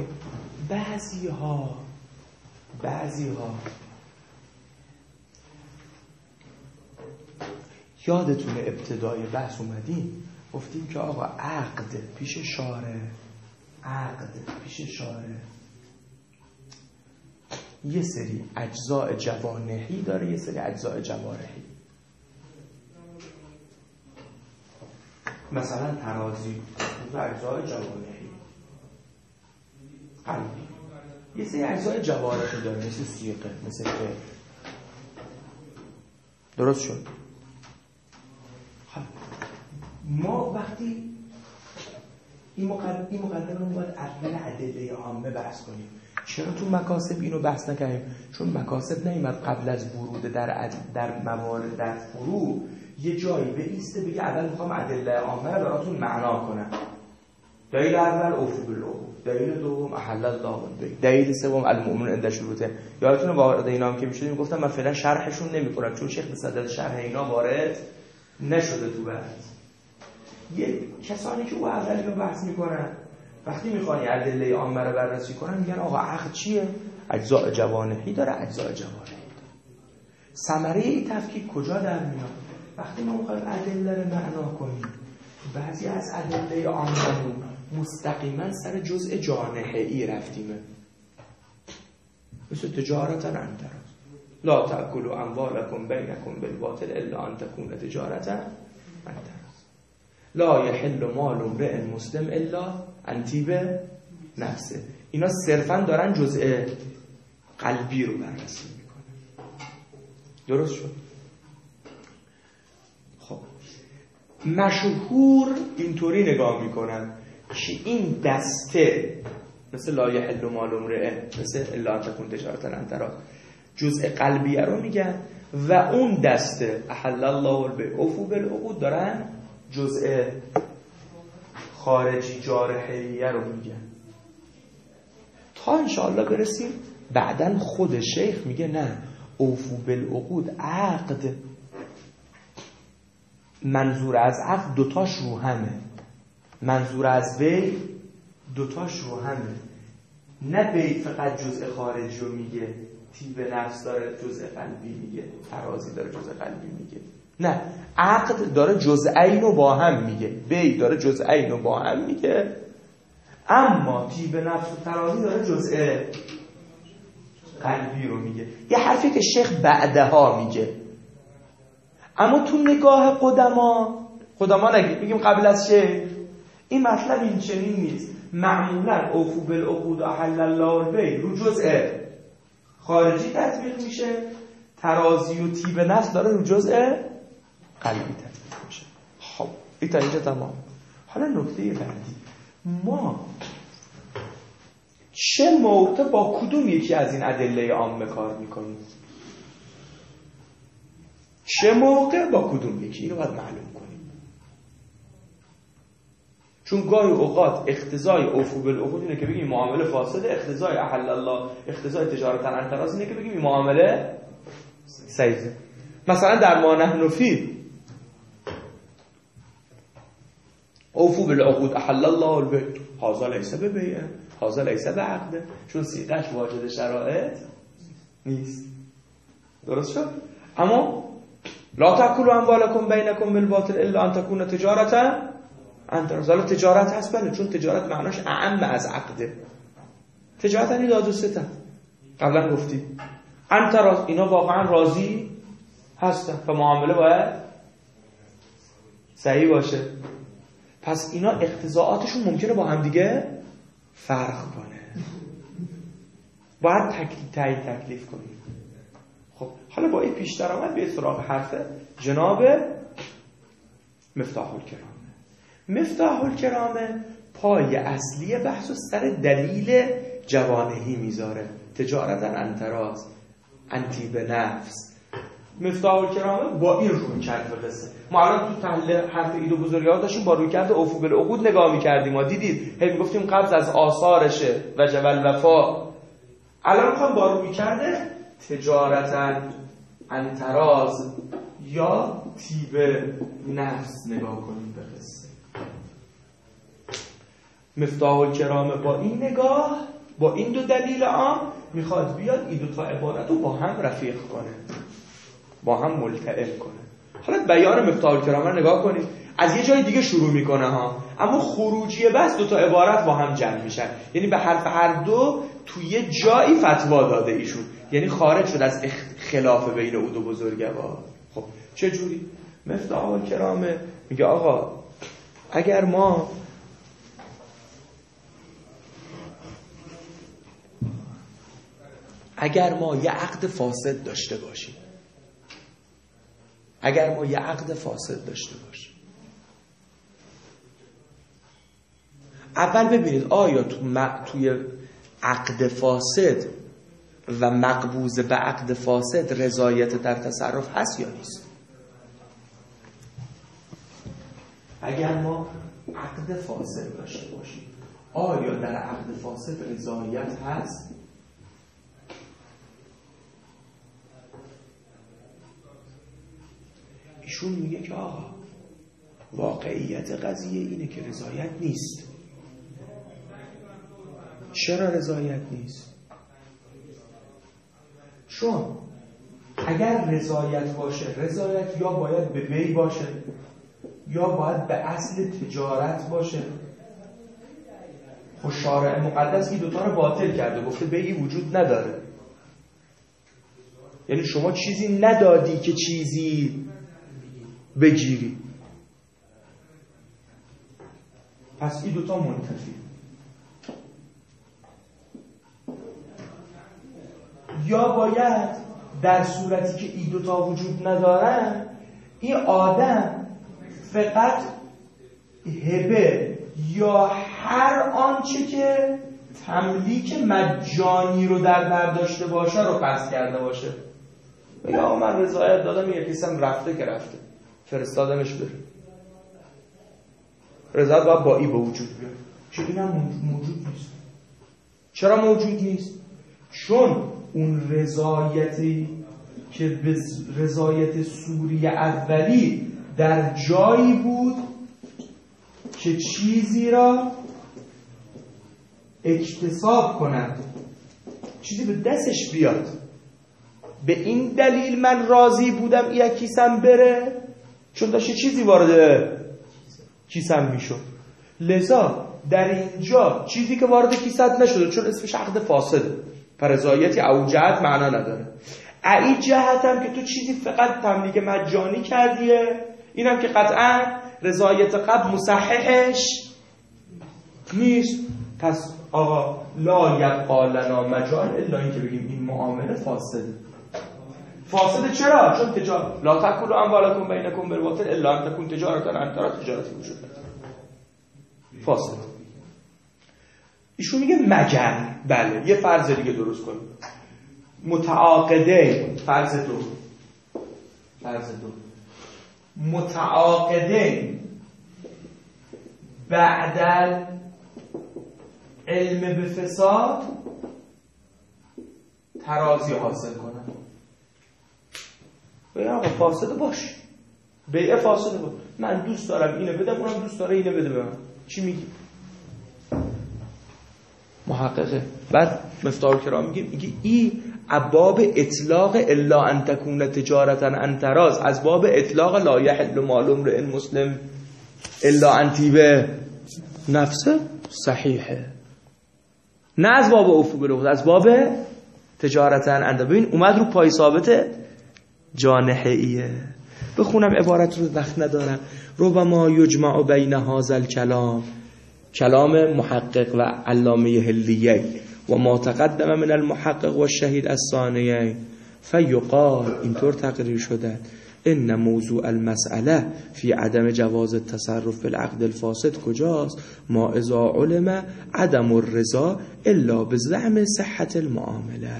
Speaker 1: بعضی ها یادتونه ابتدای بحث اومدیم گفتیم که آقا عقد پیش شارع یه سری اجزاء جوانحی داره، یه سری اجزاء جوارحی. مثلا ترازی اجزاء جوانحی، قلبی یه سری اجزاء جوارحی داره، مثل سیقه، مثل که درست شد. ما وقتی این مقدمه رو باید اول ادله عامه بحث کنیم. چرا تو مکاسب اینو بحث نکنیم؟ چون مکاسب نیامد قبل از ورود در موارد در فروع یه جایی بایسته بگه اول میخوام ادله عامه رو براتون معنا کنم. دلیل اول اوفو بالعقود، دلیل دوم احل الله البیع، دلیل سوم المؤمنون عند شروطه. یادتونه وارد اینا هم که میشدیم گفتم من فعلا شرحشون نمیکنم چون شیخ به صدد شرح اینا وارد نشده تو بحث. یه کسانی که او اولی رو بحث میکنن وقتی میخوانی ادله عامه رو بررسی کنن میگن آقا عقد چیه؟ اجزاء جوانحی داره، اجزاء جوارحی داره. ثمره این تفکیک کجا در میاد؟ وقتی ما میخوایم ادله رو معنا کنیم، بعضی از ادله عامه مستقیما سر جزء جانحی رفتیمه، مثل تجارتا عن تراض، لا تأکلوا اموالکم بینکم بالباطل الا ان تکون تجارتا عن تراض، لا یحل مال امرئ مسلم الا عن طیب نفسه. اینا صرفا دارن جزء قلبی رو بررسی میکنن. درست شد؟ خب مشهور اینطوری نگاه میکنن که این دسته مثل لا یحل مال امرئ، مثل الا ان تکون تجارتا عن تراض، جزء قلبیه رو میگن و اون دسته احل الله البیع اوفوا بالعقود دارن جزء خارجی جارحیه رو میگن. تا انشاءالله برسیم بعدن خود شیخ میگه نه، اوفوا بالعقود عقد، منظور از عقد دوتاش رو همه، منظور از بیع دوتاش رو همه. نه بیع فقط جزء خارجی رو میگه، طیب نفس داره جزء قلبی میگه، ترازی داره جزء قلبی میگه. نه، عقد داره جزئین رو با هم میگه، بیع داره جزئین رو با هم میگه، اما طیب نفس و ترازی داره جزء قلبی رو میگه. یه حرفی که شیخ بعدها میگه، اما تو نگاه قدما نگید بگیم قبل از شیخ این مطلب این چنین نیست. معمولا اوفوا بالعقود احل الله البیع رو جزء خارجی تطبیق میشه، ترازی و طیب نفس داره رو جزء قلبی تطبیق میشه. خب این تا اینجا تمام. حالا نکته بعدی، ما چه موقع با کدوم یکی از این ادله عامه کار میکنیم؟ چه موقع با کدوم یکی؟ اینو باید معلوم کنیم. چون گاهی اوقات اقتضای اوفوا بالعقود اینه که بگیم معامله فاسده، اقتضای احل الله، اقتضای تجارتا عن تراض اینه که بگیم معامله صحیحه. مثلا در ما نحن فیه اوفوا بالعقود احل الله البیع، هذا لیس ببیع، هذا لیس بعقد، چون صیغه‌اش واجد شرایط نیست. درست شد؟ اما لا تأکلوا اموالکم بینکم بالباطل الا ان تکون تجارتا عن تراض. حالا تجارت هست بله، چون تجارت معناش اعم از عقده. تجارت یعنی داد و ستد، قبلا گفتی عن تراض، اینا واقعا راضی هستن و معامله باید صحیح باشه. پس اینا اقتضاعاتشون ممکنه با هم دیگه فرق کنه. باید تکلیف کنیم. خب حالا با این پیش درآمد به سراغ حرف جناب مفتاح الکرامه. مفتاح الکرامه پای اصلی بحث و سر دلیل جوانهی میذاره، تجارتا انتراز، انتی به نفس. مفتاح الکرامه با این روی کرد به قصه. ما الان تو تحلیل حرف ایدو بزرگوار داشتیم با روی کرد اوفو بالعقود نگاه میکردیم. ما دیدید هی میگفتیم قبض از آثارشه و جبل وفا. الان میخوام با روی کرده تجارتا انتراز یا تیب نفس نگاه کنیم به قصه. مفتاح الکرامه با این نگاه، با این دو دلیل عام میخواد بیاد این دو تا عبارت رو با هم رفیق کنه، با هم ملتئم کنه. حالا بیان مفتاح الکرامه رو نگاه کنید، از یه جای دیگه شروع میکنه ها، اما خروجی بس دو تا عبارت با هم جمع میشن. یعنی به حرف هر دو توی یه جایی فتوا داده ایشون، یعنی خارج شد از خلاف بین او دو بزرگوار. خب چه جوری؟ مفتاح الکرامه میگه آقا اگر ما یه عقد فاسد داشته باشیم، اول ببینید آیا توی عقد فاسد و مقبوض به عقد فاسد رضایت در تصرف هست یا نیست. اگر ما عقد فاسد داشته باشیم آیا در عقد فاسد رضایت هست؟ ایشون میگه که آقا واقعیت قضیه اینه که رضایت نیست. چرا رضایت نیست؟ چون اگر رضایت باشه، رضایت یا باید به بی باشه یا باید به اصل تجارت باشه. خب شارع مقدس این دوتا رو باطل کرده، گفته بیعی وجود نداره. یعنی شما چیزی ندادی که چیزی بگیری. پس این دوتا منتفی. یا باید در صورتی که این دوتا وجود ندارن این آدم فقط هبه یا هر آنچه که تملیک مجانی رو در برداشته باشه رو قصد کرده باشه. یا من رضایت دادم یه کسیم رفته که رفته، فرستادمش بره. رضایت باید با ای به وجود بیاد. چون این هم موجود نیست. چرا موجود نیست؟ چون اون رضایتی که به رضایت سوری اولی در جایی بود که چیزی را اکتساب کند، چیزی به دستش بیاد. به این دلیل من راضی بودم یک کیسم بره، چون داشت چیزی وارد کیسم میشد. لذا در اینجا چیزی که وارد کیسات نشده چون اسمش عقد فاسده، فرضایتی اوجهت معنا نداره. ای جهت هم که تو چیزی فقط تملیک مجانی کردیه، اینم که قطعا رضایت قبل مصححش نیست. پس آقا لا یبقا لنا مجال الا این که بگیم این معامله فاسده. فاسده چرا؟ چون تجارت لا تاکلوا اموالکم بینکم بالباطل الا ان تکون تجارتا عن تراض، تجارتی وجود نداره، فاسده. ایشون میگه مگر بله. یه فرض دیگه درست کنیم. متعاقدین، فرض دو متعاقدین بعد علم به فساد ترازی حاصل کنن. بگم آقا فاسده باش، بیعه فاسده باش، من دوست دارم اینو بدم، اونم دوست داره اینو بده به من، چی میگی؟ محققه. بعد مفتاح الکرام میگه ای ابواب اطلاق الا ان تکون تجارتا عن تراض، از باب اطلاق لا یحل مال امرئ مسلم الا ان طیب نفسه صحیحه، نه از باب عفو بالعقود، از باب تجارتا عن. ببین اومد رو پای ثابت جانحه‌ایه. بخونم عبارت رو، وقت ندارم. ربما یجمع بین هذا الکلام، کلام محقق و علامه حلیه، و ما تقدم من المحقق و الشهید الثانیین فیقال، اینطور تقریر شده ان موضوع المسئله فی عدم جواز التصرف بالعقد الفاسد کجاست؟ ما اذا علم عدم الرضا الا بزعم صحت المعامله.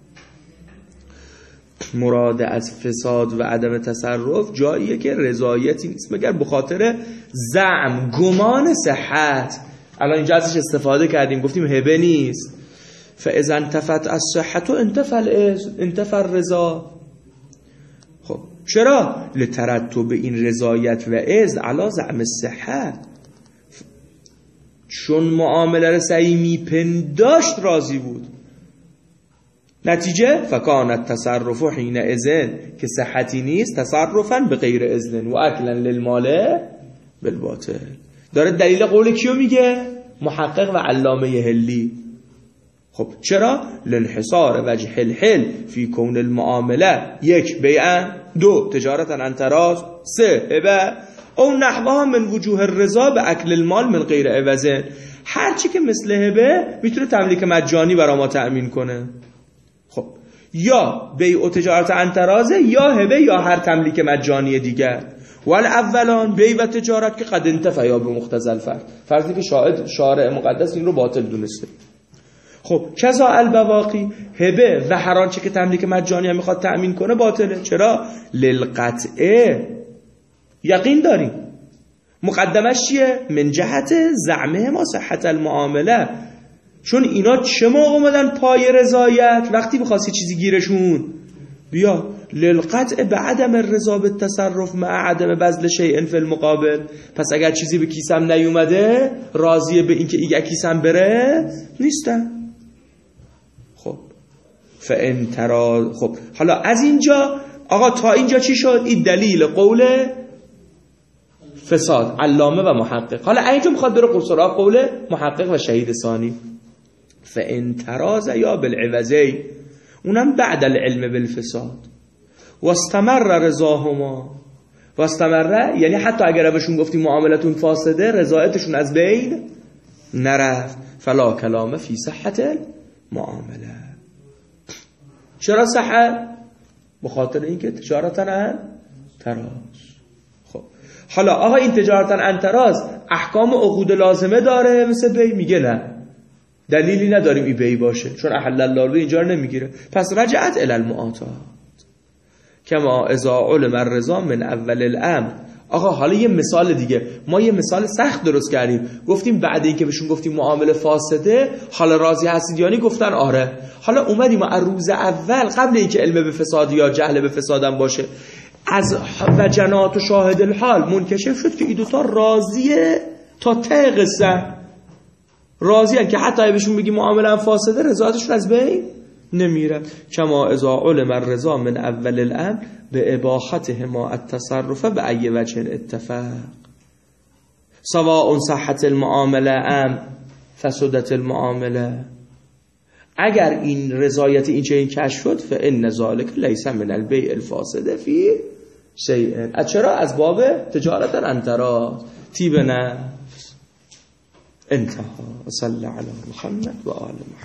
Speaker 1: مراد از فساد و عدم تصرف جاییه که رضایتی نیست مگر به خاطر زعم، گمان صحت. الان اینجا ازش استفاده کردیم، گفتیم هبه نیست. فاذا انتفت الصحت انتفى الرضا. خب چرا؟ لترتب این رضایت و اذن علی زعم صحت، چون معامله رو سعی میپنداشت راضی بود. نتیجه فکانت تصرف حین اذن که صحتی نیست، تصرفا به غیر اذن و اکلا للمال بالباطل. داره دلیل قول کیو میگه؟ محقق و علامه هلی. خب چرا؟ لانحصار وجه الحل فی کون المعامله 1 بیع، 2 تجارتا عن تراض، 3 هبه او نحوها من وجوه الرضا به اکل المال من غیر عوض. هرچی که مثل هبه میتونه تملیک مجانی برای ما تأمین کنه. خب یا بیع و تجارت عن تراض، یا هبه، یا هر تملیک مجانی دیگر. والاولان بیع و تجارت که قد انتفى یا به مقتضی الفرض، فرضی که شارع مقدس این رو باطل دونسته. خب کذا البواقی، هبه و هر آنچه که تملیک مجانی هم میخواد تأمین کنه باطله. چرا؟ للقطعه، یقین داریم. مقدمش چیه؟ من جهت زعمه ما صحت المعامله، چون اینا چه موقع اومدن پای رضایت؟ وقتی بخواستی چیزی گیرشون بیا. للقطع به عدم الرضا بالتصرف مع عدم بذل شیء فی المقابل. پس اگر چیزی به کیسم نیومده راضیه به این که ایگه کیسم بره نیستم. خب فان ترا، خب حالا از اینجا آقا تا اینجا چی شد؟ این دلیل قول فساد علامه و محقق. حالا اینجا میخواد بره سراغ قول محقق و شهید ثانی. فان تراز یا بالعوضی، اونم بعد العلم بالفساد. واستمر رضاهما، واستمر یعنی حتی اگر بهشون گفتیم معاملتون فاسده، رضایتشون از بین نرفت. فلا کلام فی صحت المعامله. چرا صحت؟ به خاطر اینکه تجارتا عن تراض. خب حالا آقا این تجارتا عن تراض احکام عقود لازمه داره مثل بی؟ میگه نه، دلیلی نداریم این بی باشه، چون احل الله رو اینجا نمیگیره. پس رجعت الی المعاطات کما اذا علم الرضا من اول الامر. آقا حالا یه مثال دیگه، ما یه مثال سخت درست کردیم، گفتیم بعد اینکه بهشون گفتیم معامله فاسده حالا راضی هستید یعنی گفتن آره. حالا اومدیم از روز اول قبل اینکه علم به فساد یا جهل به فسادم باشه از وجنات و شاهد الحال منکشف شد که این دوتا راضیه تا ته قصه، راضیه که حتی بهشون بگیم معامله فاسده رضایتشون از بین نمیره. کما اذا علم الرضا من اول الامر به اباحتهما التصرف به ای وجه اتفاق سواء صحت المعامله ام فسدت المعامله. اگر این رضایت این چنین کشف شد فان ذلک لیس من البیع الفاسد فی شیء. چرا؟ از باب تجارت عن تراض طیب نفس. انتهى. صلی علی محمد و آل محمد.